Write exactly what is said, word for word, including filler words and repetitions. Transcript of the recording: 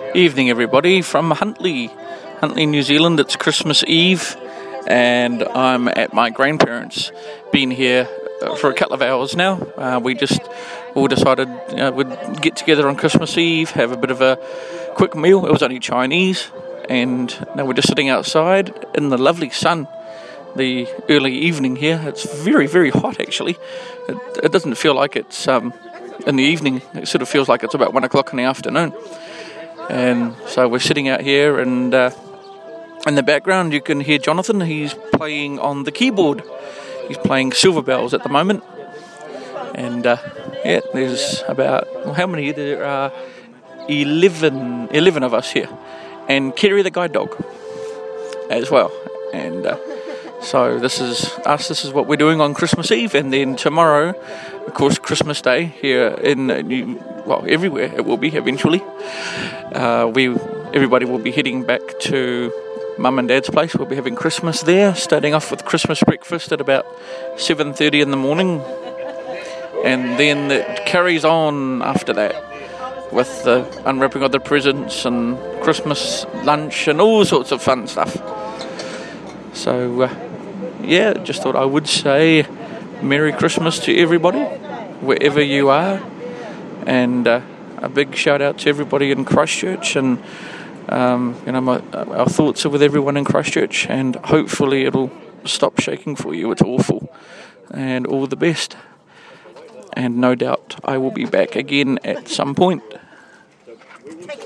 Evening, everybody, from Huntly, Huntly, New Zealand. It's Christmas Eve, and I'm at my grandparents'. Been here uh, for a couple of hours now. Uh, we just all decided uh, we'd get together on Christmas Eve, have a bit of a quick meal. It was only Chinese, and now we're just sitting outside in the lovely sun. The early evening here. It's very, very hot, actually. It, it doesn't feel like it's um, in the evening. It sort of feels like it's about one o'clock in the afternoon. And so we're sitting out here, and uh, in the background you can hear Jonathan. He's playing on the keyboard. He's playing Silver Bells at the moment. And uh, yeah, there's about, well, how many? There are eleven, eleven of us here. And Kerry the guide dog as well. And uh, so this is us, this is what we're doing on Christmas Eve. And then tomorrow, of course, Christmas Day here in New, well, everywhere it will be eventually. Uh, we everybody will be heading back to Mum and Dad's place. We'll be having Christmas there, starting off with Christmas breakfast at about seven thirty in the morning, and then it carries on after that with the unwrapping of the presents and Christmas lunch and all sorts of fun stuff. So uh, yeah, just thought I would say Merry Christmas to everybody wherever you are, and uh, a big shout out to everybody in Christchurch, and um, you know, my, our thoughts are with everyone in Christchurch, and hopefully it'll stop shaking for you. It's awful, and all the best. And no doubt I will be back again at some point.